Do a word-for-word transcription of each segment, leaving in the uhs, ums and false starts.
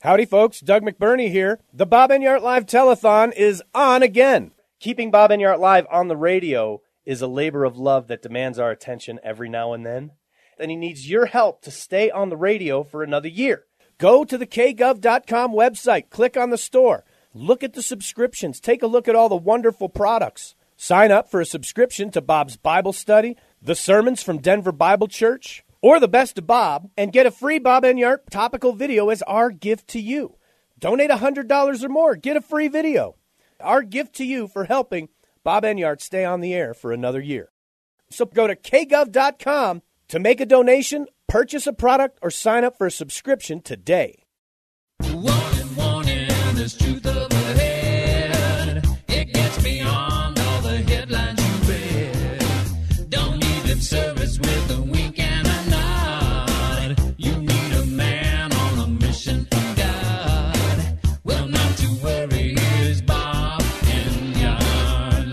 Howdy, folks. Doug McBurney here. The Bob Enyart Live Telethon is on again. Keeping Bob Enyart Live on the radio is a labor of love that demands our attention every now and then. And he needs your help to stay on the radio for another year. Go to the k gov dot com website, click on the store, look at the subscriptions, take a look at all the wonderful products. Sign up for a subscription to Bob's Bible Study, the sermons from Denver Bible Church, or the Best of Bob, and get a free Bob Enyart topical video as our gift to you. Donate one hundred dollars or more, get a free video. Our gift to you for helping Bob Enyart stay on the air for another year. So go to k gov dot com to make a donation, purchase a product, or sign up for a subscription today. Warning, warning, there's truth overhead. It gets beyond all the headlines you read. Don't need lip service with a wink and a nod. You need a man on a mission from God. Well, not to worry, here's Bob Enyart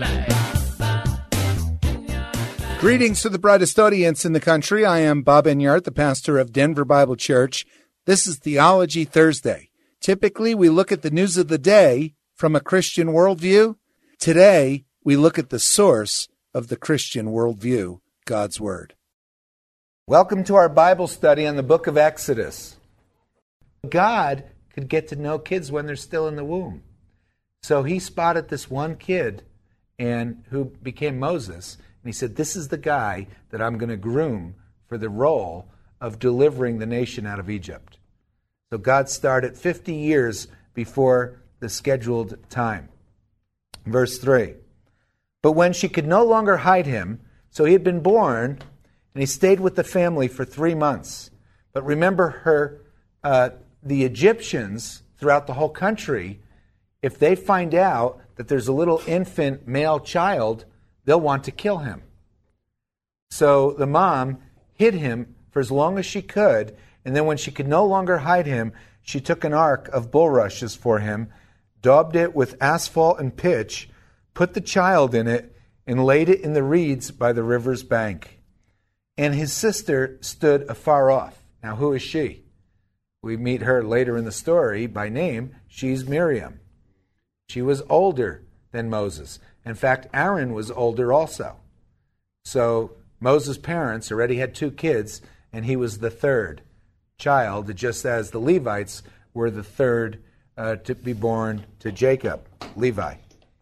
Live. Greetings to the brightest audience in the country. I am Bob Enyart, the pastor of Denver Bible Church. This is Theology Thursday. Typically, we look at the news of the day from a Christian worldview. Today, we look at the source of the Christian worldview, God's Word. Welcome to our Bible study on the book of Exodus. God could get to know kids when they're still in the womb. So he spotted this one kid and who became Moses. And he said, this is the guy that I'm going to groom for the role of delivering the nation out of Egypt. So God started fifty years before the scheduled time. Verse three. But when she could no longer hide him, so he had been born, and he stayed with the family for three months. But remember her, uh, the Egyptians throughout the whole country, if they find out that there's a little infant male child, they'll want to kill him. So the mom hid him for as long as she could, and then when she could no longer hide him, she took an ark of bulrushes for him, daubed it with asphalt and pitch, put the child in it, and laid it in the reeds by the river's bank. And his sister stood afar off. Now, who is she? We meet her later in the story by name. She's Miriam. She was older than Moses. In fact, Aaron was older also. So Moses' parents already had two kids, and he was the third child, just as the Levites were the third uh, to be born to Jacob, Levi.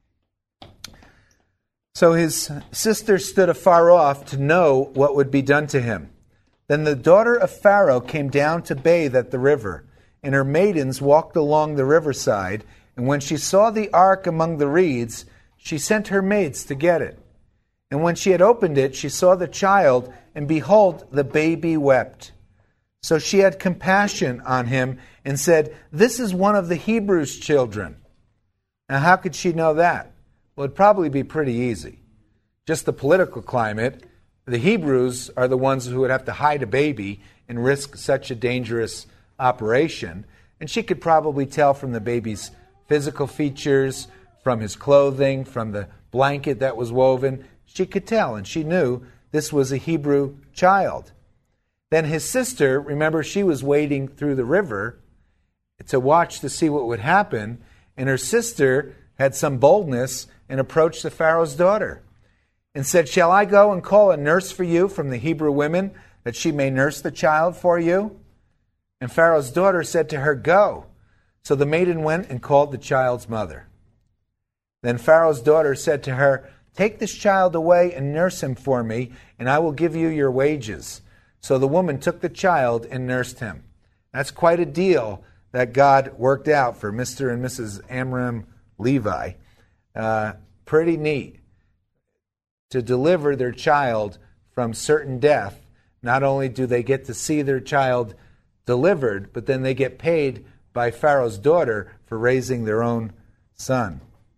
So his sister stood afar off to know what would be done to him. Then the daughter of Pharaoh came down to bathe at the river, and her maidens walked along the riverside, and when she saw the ark among the reeds, she sent her maids to get it. And when she had opened it, she saw the child, and behold, the baby wept. So she had compassion on him and said, this is one of the Hebrews' children. Now, how could she know that? Well, it'd probably be pretty easy. Just the political climate, the Hebrews are the ones who would have to hide a baby and risk such a dangerous operation. And she could probably tell from the baby's physical features, from his clothing, from the blanket that was woven. She could tell, and she knew this was a Hebrew child. Then his sister, remember, she was wading through the river to watch to see what would happen, and her sister had some boldness and approached the Pharaoh's daughter and said, shall I go and call a nurse for you from the Hebrew women, that she may nurse the child for you? And Pharaoh's daughter said to her, go. So the maiden went and called the child's mother. Then Pharaoh's daughter said to her, take this child away and nurse him for me, and I will give you your wages. So the woman took the child and nursed him. That's quite a deal that God worked out for Mister and Missus Amram Levi. Uh, pretty neat to deliver their child from certain death. Not only do they get to see their child delivered, but then they get paid by Pharaoh's daughter for raising their own son.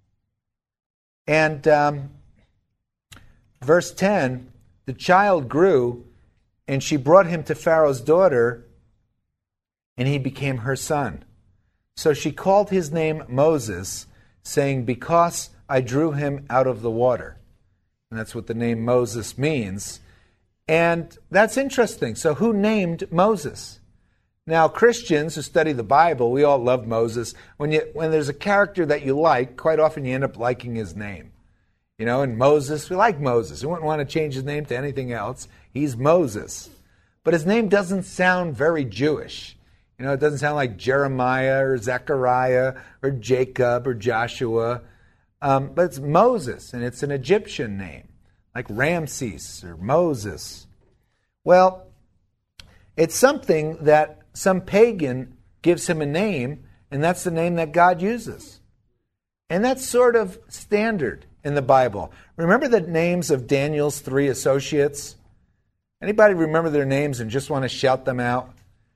And um, verse ten, the child grew, and she brought him to Pharaoh's daughter, and he became her son. So she called his name Moses, saying, because I drew him out of the water. And that's what the name Moses means. And that's interesting. So who named Moses? Now, Christians who study the Bible, we all love Moses. When you when there's a character that you like, quite often you end up liking his name. You know, and Moses, we like Moses. We wouldn't want to change his name to anything else. He's Moses. But his name doesn't sound very Jewish. You know, it doesn't sound like Jeremiah or Zechariah or Jacob or Joshua. Um, but it's Moses, and it's an Egyptian name, like Ramses or Moses. Well, it's something that some pagan gives him a name, and that's the name that God uses. And that's sort of standard in the Bible. Remember the names of Daniel's three associates? Anybody remember their names and just want to shout them out?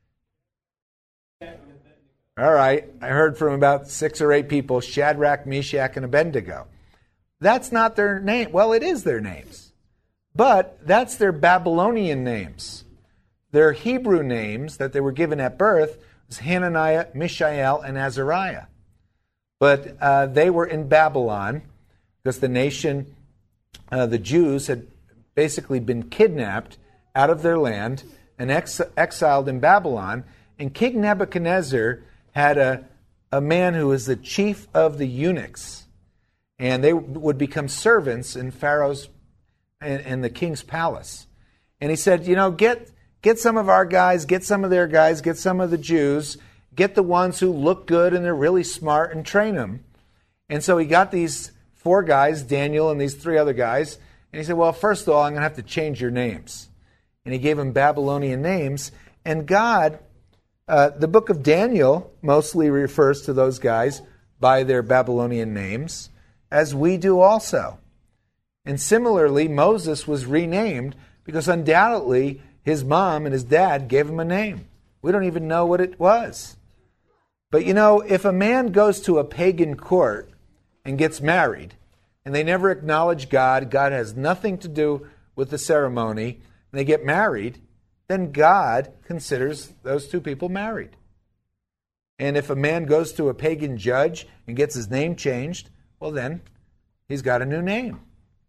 All right, I heard from about six or eight people, Shadrach, Meshach, and Abednego. That's not their name. Well, it is their names. But that's their Babylonian names. Their Hebrew names that they were given at birth was Hananiah, Mishael, and Azariah. But uh, they were in Babylon because the nation, uh, the Jews, had basically been kidnapped out of their land and ex- exiled in Babylon. And King Nebuchadnezzar had a, a man who was the chief of the eunuchs. And they would become servants in Pharaoh's and, and the king's palace. And he said, you know, get... Get some of our guys, get some of their guys, get some of the Jews, get the ones who look good and they're really smart and train them. And so he got these four guys, Daniel and these three other guys, and he said, well, first of all, I'm going to have to change your names. And he gave them Babylonian names. And God, uh, the book of Daniel mostly refers to those guys by their Babylonian names, as we do also. And similarly, Moses was renamed because undoubtedly his mom and his dad gave him a name. We don't even know what it was. But you know, if a man goes to a pagan court and gets married, and they never acknowledge God, God has nothing to do with the ceremony, and they get married, then God considers those two people married. And if a man goes to a pagan judge and gets his name changed, well then, he's got a new name.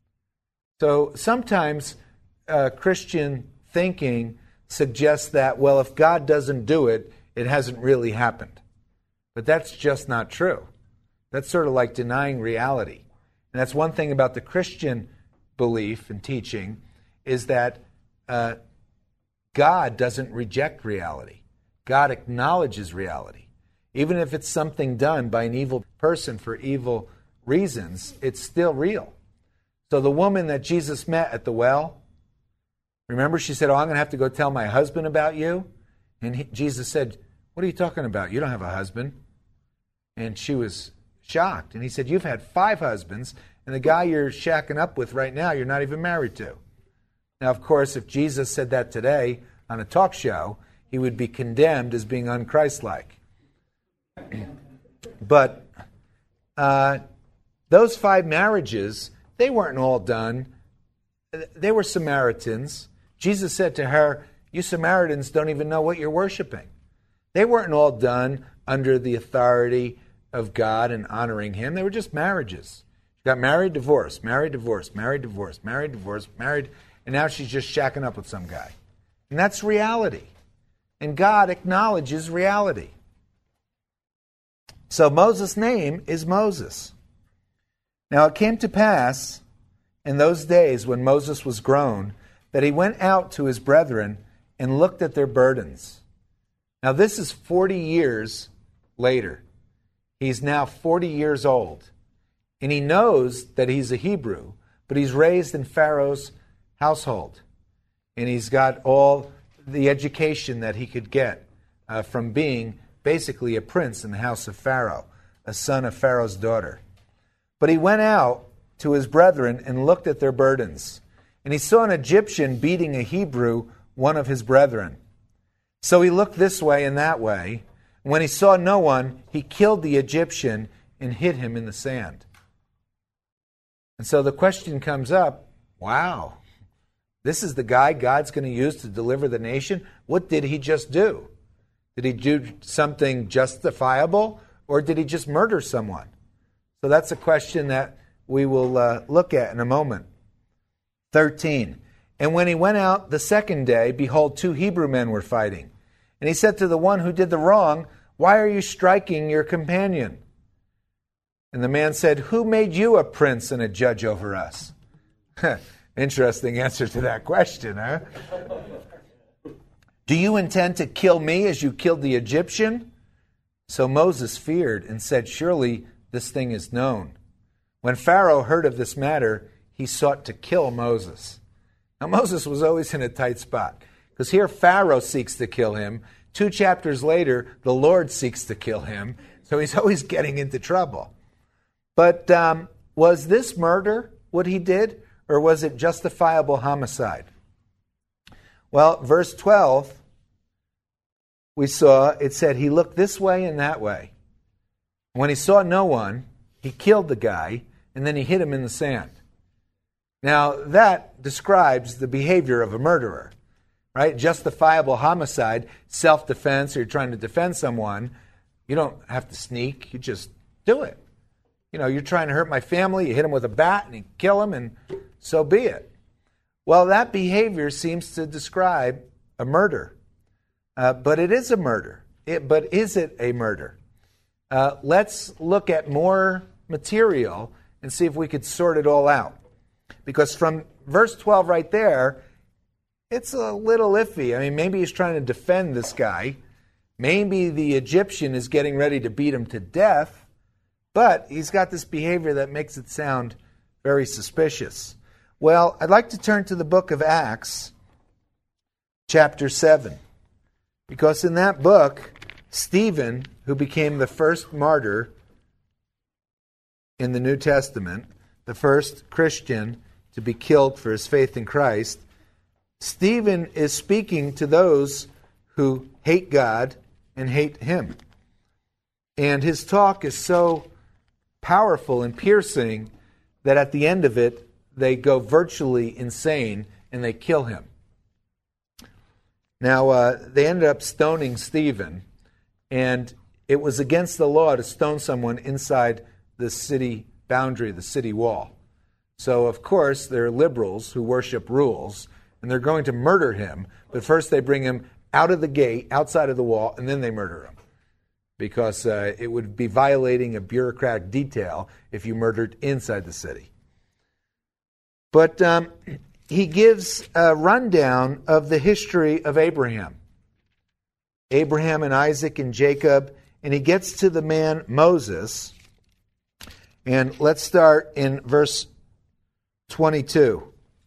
So sometimes uh, Christian thinking suggests that, well, if God doesn't do it, it hasn't really happened. But that's just not true. That's sort of like denying reality. And that's one thing about the Christian belief and teaching, is that uh, God doesn't reject reality. God acknowledges reality. Even if it's something done by an evil person for evil reasons, it's still real. So the woman that Jesus met at the well, remember, she said, oh, I'm going to have to go tell my husband about you. And he, Jesus said, what are you talking about? You don't have a husband. And she was shocked. And he said, you've had five husbands, and the guy you're shacking up with right now, you're not even married to. Now, of course, if Jesus said that today on a talk show, he would be condemned as being unchristlike. But uh, those five marriages, they weren't all done. They were Samaritans. Jesus said to her, you Samaritans don't even know what you're worshiping. They weren't all done under the authority of God and honoring Him. They were just marriages. She got married, divorced, married, divorced, married, divorced, married, divorced, married, and now she's just shacking up with some guy. And that's reality. And God acknowledges reality. So Moses' name is Moses. Now it came to pass in those days when Moses was grown, that he went out to his brethren and looked at their burdens. Now this is forty years later. He's now forty years old. And he knows that he's a Hebrew, but he's raised in Pharaoh's household. And he's got all the education that he could get uh, from being basically a prince in the house of Pharaoh, a son of Pharaoh's daughter. But he went out to his brethren and looked at their burdens. And he saw an Egyptian beating a Hebrew, one of his brethren. So he looked this way and that way. And when he saw no one, he killed the Egyptian and hid him in the sand. And so the question comes up, wow, this is the guy God's going to use to deliver the nation? What did he just do? Did he do something justifiable, or did he just murder someone? So that's a question that we will uh, look at in a moment. thirteen. And when he went out the second day, behold, two Hebrew men were fighting. And he said to the one who did the wrong, "Why are you striking your companion?" And the man said, "Who made you a prince and a judge over us?" Interesting answer to that question, huh? "Do you intend to kill me as you killed the Egyptian?" So Moses feared and said, "Surely this thing is known." When Pharaoh heard of this matter, he sought to kill Moses. Now Moses was always in a tight spot, because here Pharaoh seeks to kill him. Two chapters later, the Lord seeks to kill him. So he's always getting into trouble. But um, was this murder what he did, or was it justifiable homicide? Well, verse twelve, we saw, it said he looked this way and that way. When he saw no one, he killed the guy, and then he hid him in the sand. Now, that describes the behavior of a murderer, right? Justifiable homicide, self-defense, or you're trying to defend someone. You don't have to sneak. You just do it. You know, you're trying to hurt my family. You hit him with a bat and you kill him, and so be it. Well, that behavior seems to describe a murder. Uh, but it is a murder. It, but is it a murder? Uh, let's look at more material and see if we could sort it all out. Because from verse twelve right there, it's a little iffy. I mean, maybe he's trying to defend this guy. Maybe the Egyptian is getting ready to beat him to death. But he's got this behavior that makes it sound very suspicious. Well, I'd like to turn to the book of Acts, chapter seven. Because in that book, Stephen, who became the first martyr in the New Testament, the first Christian to be killed for his faith in Christ, Stephen is speaking to those who hate God and hate him. And his talk is so powerful and piercing that at the end of it, they go virtually insane and they kill him. Now, uh, they ended up stoning Stephen, and it was against the law to stone someone inside the city boundary, the city wall. So, of course, they're liberals who worship rules, and they're going to murder him. But first they bring him out of the gate, outside of the wall, and then they murder him. Because uh, it would be violating a bureaucratic detail if you murdered inside the city. But um, he gives a rundown of the history of Abraham. Abraham and Isaac and Jacob, and he gets to the man Moses. And let's start in verse twenty-two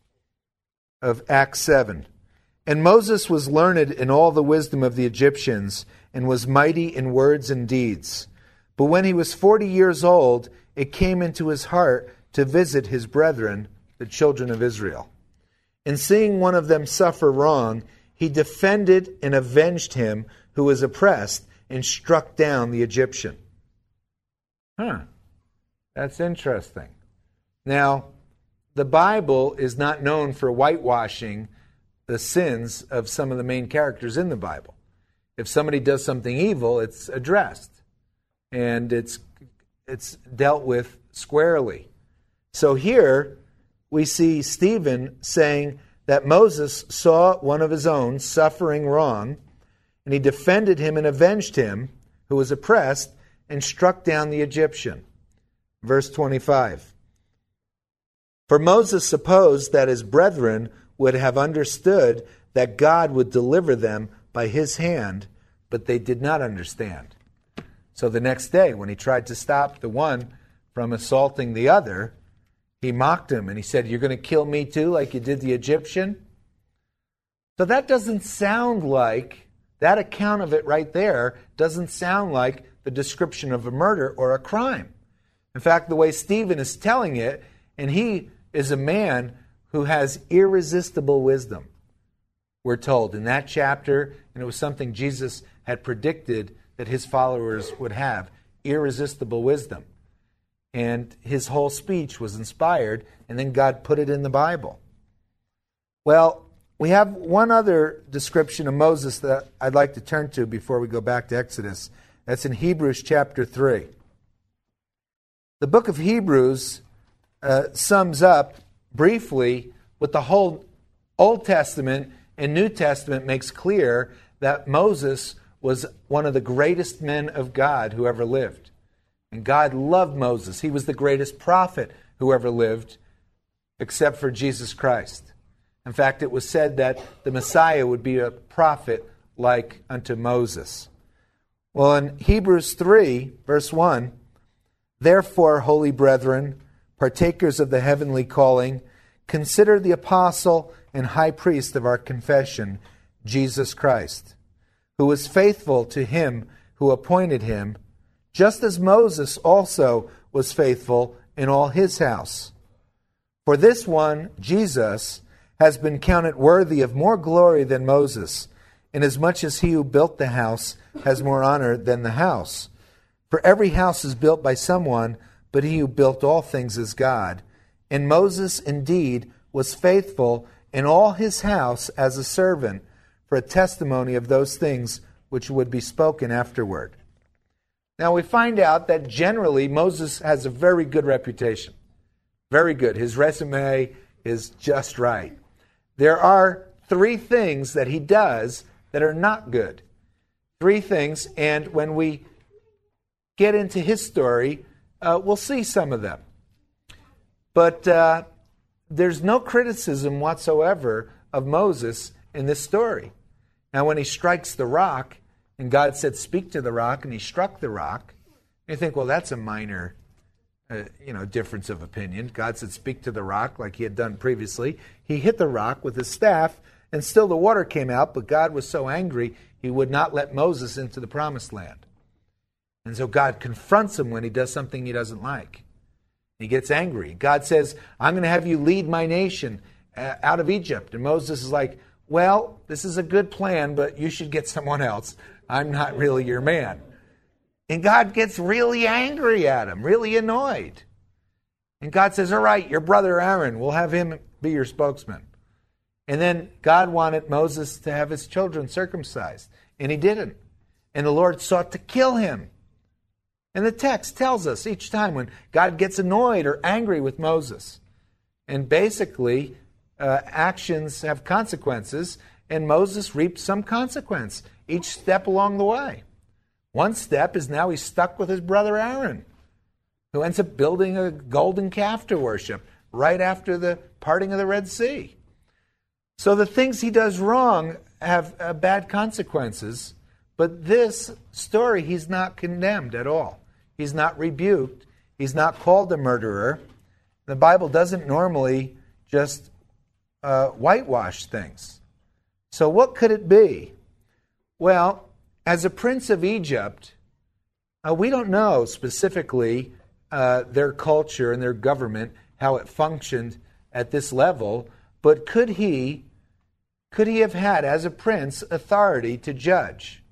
of Acts seven. And Moses was learned in all the wisdom of the Egyptians, and was mighty in words and deeds. But when he was forty years old, it came into his heart to visit his brethren, the children of Israel. And seeing one of them suffer wrong, he defended and avenged him who was oppressed, and struck down the Egyptian. Huh. That's interesting. Now, the Bible is not known for whitewashing the sins of some of the main characters in the Bible. If somebody does something evil, it's addressed. And it's it's dealt with squarely. So here we see Stephen saying that Moses saw one of his own suffering wrong, and he defended him and avenged him who was oppressed, and struck down the Egyptian. Verse twenty-five. For Moses supposed that his brethren would have understood that God would deliver them by his hand, but they did not understand. So the next day, when he tried to stop the one from assaulting the other, he mocked him and he said, "You're going to kill me too, like you did the Egyptian?" So that doesn't sound like, that account of it right there doesn't sound like the description of a murder or a crime. In fact, the way Stephen is telling it, and he is a man who has irresistible wisdom, we're told in that chapter, and it was something Jesus had predicted that his followers would have, irresistible wisdom. And his whole speech was inspired, and then God put it in the Bible. Well, we have one other description of Moses that I'd like to turn to before we go back to Exodus. That's in Hebrews chapter three. The book of Hebrews uh, sums up briefly what the whole Old Testament and New Testament makes clear, that Moses was one of the greatest men of God who ever lived. And God loved Moses. He was the greatest prophet who ever lived, except for Jesus Christ. In fact, it was said that the Messiah would be a prophet like unto Moses. Well, in Hebrews three, verse one, therefore, holy brethren, partakers of the heavenly calling, consider the apostle and high priest of our confession, Jesus Christ, who was faithful to him who appointed him, just as Moses also was faithful in all his house. For this one, Jesus, has been counted worthy of more glory than Moses, inasmuch as he who built the house has more honor than the house. For every house is built by someone, but he who built all things is God. And Moses indeed was faithful in all his house as a servant, for a testimony of those things which would be spoken afterward. Now we find out that generally Moses has a very good reputation. Very good. His resume is just right. There are three things that he does that are not good. Three things, and when we get into his story, uh, we'll see some of them. But uh, there's no criticism whatsoever of Moses in this story. Now, when he strikes the rock, and God said, speak to the rock, and he struck the rock, you think, well, that's a minor uh, you know, difference of opinion. God said, speak to the rock, like he had done previously. He hit the rock with his staff, and still the water came out, but God was so angry, he would not let Moses into the promised land. And so God confronts him when he does something he doesn't like. He gets angry. God says, I'm going to have you lead my nation uh, out of Egypt. And Moses is like, well, this is a good plan, but you should get someone else. I'm not really your man. And God gets really angry at him, really annoyed. And God says, all right, your brother Aaron, we'll have him be your spokesman. And then God wanted Moses to have his children circumcised, and he didn't. And the Lord sought to kill him. And the text tells us each time when God gets annoyed or angry with Moses. And basically, uh, actions have consequences, and Moses reaped some consequence each step along the way. One step is now he's stuck with his brother Aaron, who ends up building a golden calf to worship right after the parting of the Red Sea. So the things he does wrong have uh, bad consequences, but this story, he's not condemned at all. He's not rebuked. He's not called a murderer. The Bible doesn't normally just uh, whitewash things. So what could it be? Well, as a prince of Egypt, uh, we don't know specifically uh, their culture and their government, how it functioned at this level, but could he, could he have had, as a prince, authority to judge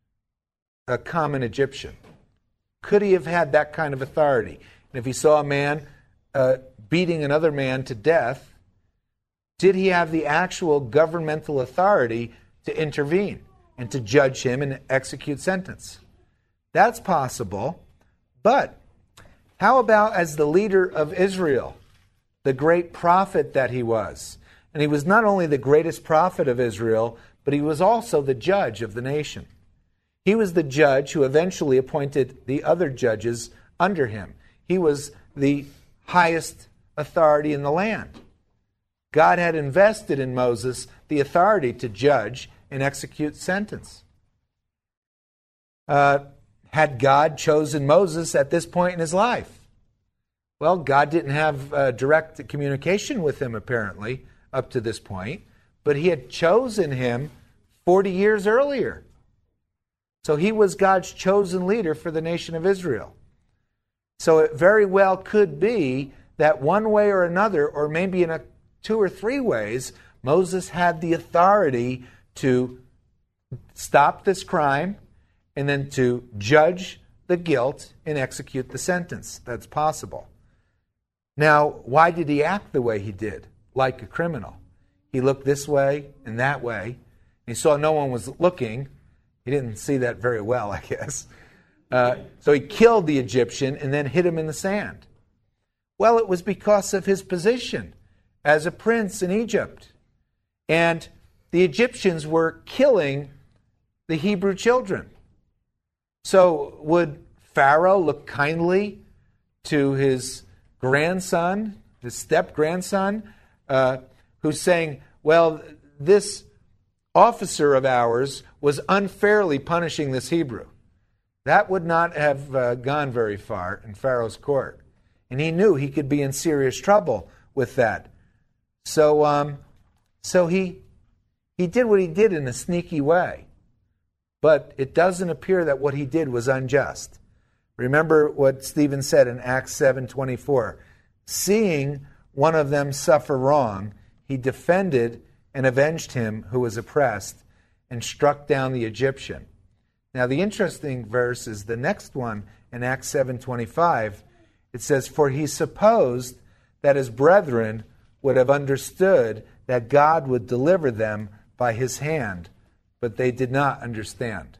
a common Egyptian? Could he have had that kind of authority? And if he saw a man uh, beating another man to death, did he have the actual governmental authority to intervene and to judge him and execute sentence? That's possible. But how about as the leader of Israel, the great prophet that he was? And he was not only the greatest prophet of Israel, but he was also the judge of the nation. He was the judge who eventually appointed the other judges under him. He was the highest authority in the land. God had invested in Moses the authority to judge and execute sentence. Uh, had God chosen Moses at this point in his life? Well, God didn't have uh, direct communication with him, apparently, up to this point, but he had chosen him forty years earlier. So he was God's chosen leader for the nation of Israel. So it very well could be that one way or another, or maybe in a two or three ways, Moses had the authority to stop this crime and then to judge the guilt and execute the sentence. That's possible. Now, why did he act the way he did, like a criminal? He looked this way and that way. He saw no one was looking. He didn't see that very well, I guess. Uh, so he killed the Egyptian and then hid him in the sand. Well, it was because of his position as a prince in Egypt. And the Egyptians were killing the Hebrew children. So would Pharaoh look kindly to his grandson, his step-grandson, uh, who's saying, well, this officer of ours was unfairly punishing this Hebrew? That would not have uh, gone very far in Pharaoh's court. And he knew he could be in serious trouble with that. So um, so he he did what he did in a sneaky way. But it doesn't appear that what he did was unjust. Remember what Stephen said in Acts seven twenty-four. Seeing one of them suffer wrong, he defended and avenged him who was oppressed and struck down the Egyptian. Now the interesting verse is the next one in Acts seven twenty-five. It says, for he supposed that his brethren would have understood that God would deliver them by his hand, but they did not understand.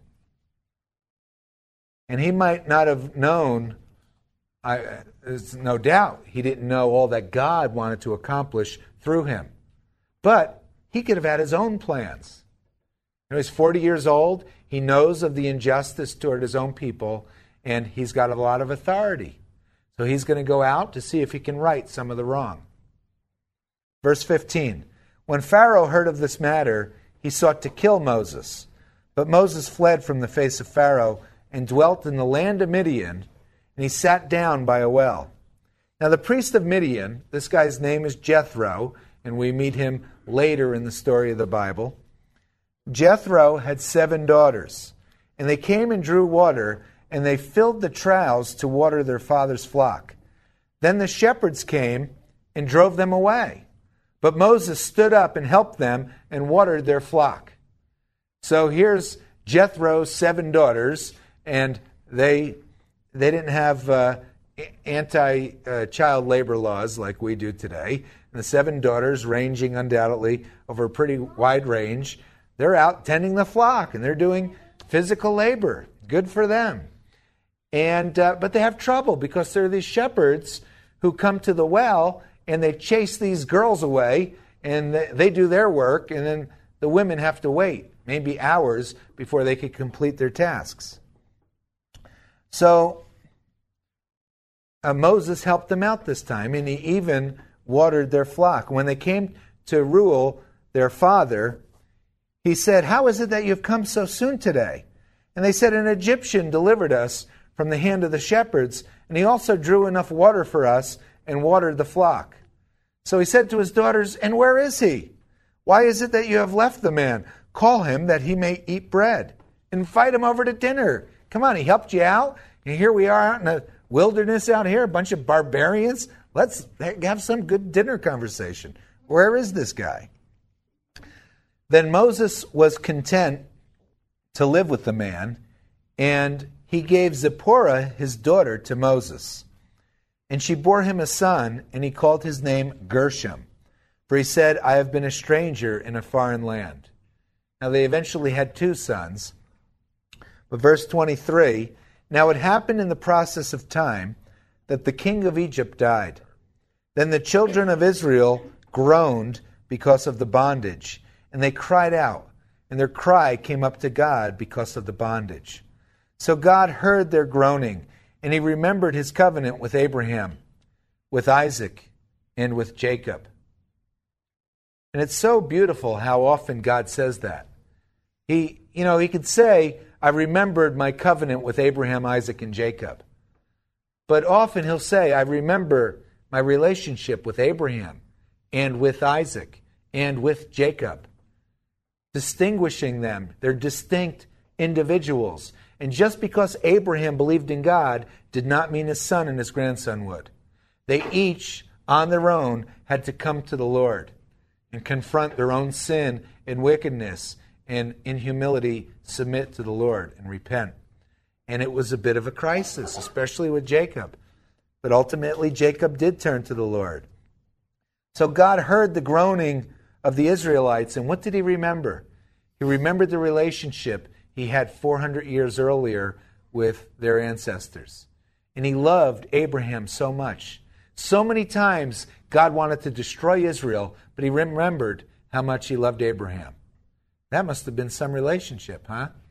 And he might not have known, I, there's no doubt, he didn't know all that God wanted to accomplish through him. But he could have had his own plans. You know, he's forty years old, he knows of the injustice toward his own people, and he's got a lot of authority. So he's going to go out to see if he can right some of the wrong. Verse fifteen, when Pharaoh heard of this matter, he sought to kill Moses. But Moses fled from the face of Pharaoh and dwelt in the land of Midian, and he sat down by a well. Now the priest of Midian, this guy's name is Jethro, and we meet him later in the story of the Bible. Jethro had seven daughters, and they came and drew water, and they filled the troughs to water their father's flock. Then the shepherds came and drove them away. But Moses stood up and helped them and watered their flock. So here's Jethro's seven daughters, and they they didn't have uh, anti-child labor laws like we do today. And the seven daughters, ranging undoubtedly over a pretty wide range, they're out tending the flock, and they're doing physical labor. Good for them. And uh, but they have trouble because there are these shepherds who come to the well, and they chase these girls away, and they, they do their work, and then the women have to wait, maybe hours, before they could complete their tasks. So uh, Moses helped them out this time, and he even watered their flock. When they came to Reuel, their father, he said, how is it that you have come so soon today? And they said, an Egyptian delivered us from the hand of the shepherds, and he also drew enough water for us and watered the flock. So he said to his daughters, and where is he? Why is it that you have left the man? Call him that he may eat bread. Invite him over to dinner. Come on, he helped you out, and here we are out in the wilderness out here, a bunch of barbarians. Let's have some good dinner conversation. Where is this guy? Then Moses was content to live with the man, and he gave Zipporah, his daughter, to Moses. And she bore him a son, and he called his name Gershom. For he said, I have been a stranger in a foreign land. Now they eventually had two sons. But verse twenty-three, now it happened in the process of time that the king of Egypt died. Then the children of Israel groaned because of the bondage, and they cried out, and their cry came up to God because of the bondage. So God heard their groaning, and he remembered his covenant with Abraham, with Isaac, and with Jacob. And it's so beautiful how often God says that. He, you know, he could say, I remembered my covenant with Abraham, Isaac, and Jacob. But often he'll say, I remember my relationship with Abraham, and with Isaac, and with Jacob. Distinguishing them. They're distinct individuals. And just because Abraham believed in God did not mean his son and his grandson would. They each, on their own, had to come to the Lord and confront their own sin and wickedness, and in humility submit to the Lord and repent. And it was a bit of a crisis, especially with Jacob. But ultimately, Jacob did turn to the Lord. So God heard the groaning of the Israelites, and what did he remember? He remembered the relationship he had four hundred years earlier with their ancestors. And he loved Abraham so much. So many times God wanted to destroy Israel, but he remembered how much he loved Abraham. That must have been some relationship, huh?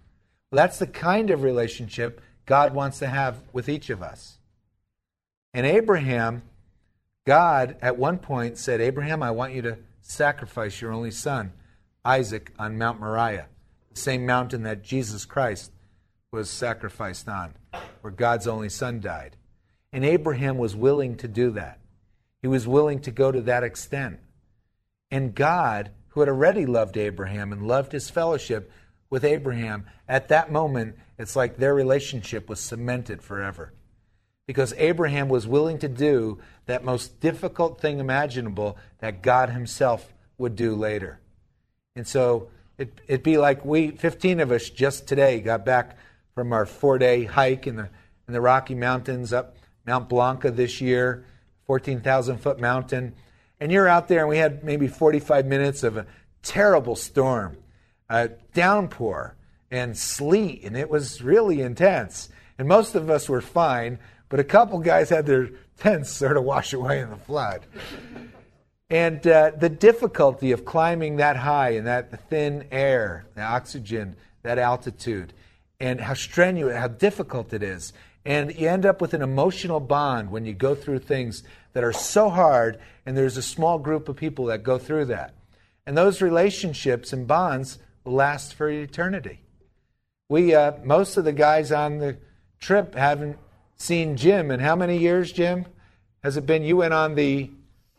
Well, that's the kind of relationship God wants to have with each of us. And Abraham, God at one point said, Abraham, I want you to sacrifice your only son, Isaac, on Mount Moriah, the same mountain that Jesus Christ was sacrificed on, where God's only son died. And Abraham was willing to do that. He was willing to go to that extent. And God, who had already loved Abraham and loved his fellowship with Abraham, at that moment, it's like their relationship was cemented forever. Because Abraham was willing to do that most difficult thing imaginable that God himself would do later. And so it, it'd be like we, fifteen of us just today, got back from our four-day hike in the, in the Rocky Mountains up Mount Blanca this year, fourteen thousand foot mountain. And you're out there, and we had maybe forty-five minutes of a terrible storm, a downpour, and sleet, and it was really intense. And most of us were fine, but a couple guys had their tents sort of wash away in the flood. And uh, the difficulty of climbing that high in that thin air, the oxygen, that altitude, and how strenuous, how difficult it is. And you end up with an emotional bond when you go through things that are so hard, and there's a small group of people that go through that. And those relationships and bonds will last for eternity. We, uh, most of the guys on the trip haven't seen Jim in how many years, Jim? Has it been, you went on the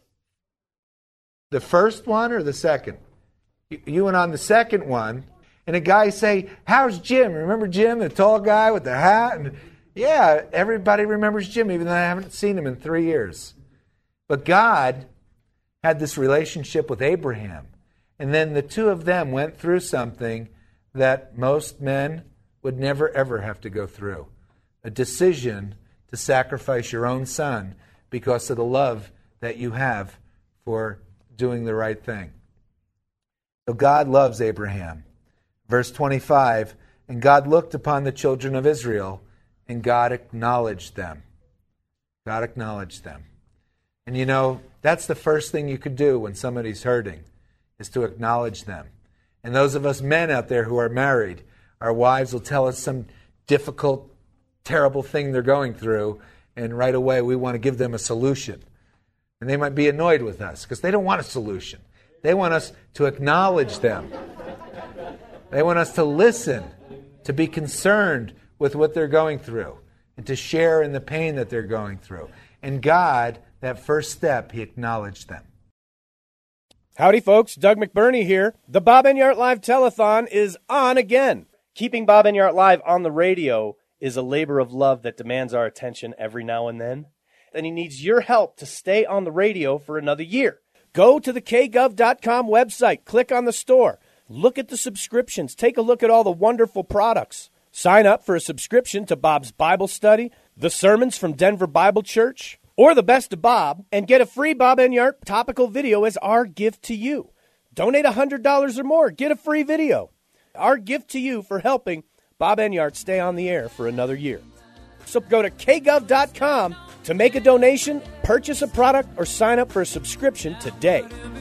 the first one or the second? You, you went on the second one, and a guy say, how's Jim? Remember Jim, the tall guy with the hat? And yeah, everybody remembers Jim, even though I haven't seen him in three years. But God had this relationship with Abraham. And then the two of them went through something that most men would never, ever have to go through. A decision to sacrifice your own son because of the love that you have for doing the right thing. So God loves Abraham. Verse twenty-five, and God looked upon the children of Israel, and God acknowledged them. God acknowledged them. And you know, that's the first thing you could do when somebody's hurting, is to acknowledge them. And those of us men out there who are married, our wives will tell us some difficult, terrible thing they're going through, and right away we want to give them a solution. And they might be annoyed with us because they don't want a solution. They want us to acknowledge them. They want us to listen, to be concerned with what they're going through, and to share in the pain that they're going through. And God, that first step, He acknowledged them. Howdy, folks. Doug McBurney here. The Bob Enyart Live Telethon is on again. Keeping Bob Enyart Live on the radio is a labor of love that demands our attention every now and then. And he needs your help to stay on the radio for another year. Go to the k gov dot com website, click on the store, look at the subscriptions, take a look at all the wonderful products. Sign up for a subscription to Bob's Bible Study, the sermons from Denver Bible Church, or the Best of Bob, and get a free Bob Enyart topical video as our gift to you. Donate one hundred dollars or more, get a free video. Our gift to you for helping Bob Enyart stay on the air for another year. So go to k gov dot com to make a donation, purchase a product, or sign up for a subscription today.